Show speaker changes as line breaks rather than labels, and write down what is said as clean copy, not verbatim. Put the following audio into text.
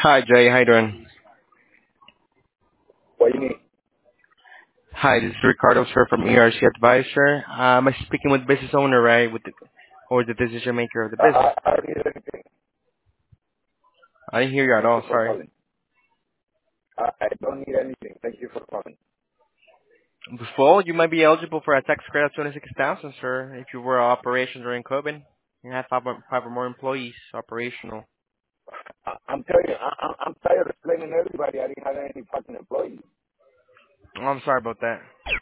Hi, Jay. How you doing?
What you need?
Hi, this is Ricardo, sir, from ERC Advisor. Am I speaking with business owner, right? Or the decision maker of the business?
I don't need anything.
I didn't hear you at
Thank you
all.
for
Sorry.
calling. I don't need anything. Thank you for calling.
Before, you might be eligible for a tax credit of 26,000, sir, if you were an operation during COVID. You had five or more employees operational.
I'm telling you, I'm tired of explaining to everybody I didn't have any fucking employees.
Oh, I'm sorry about that.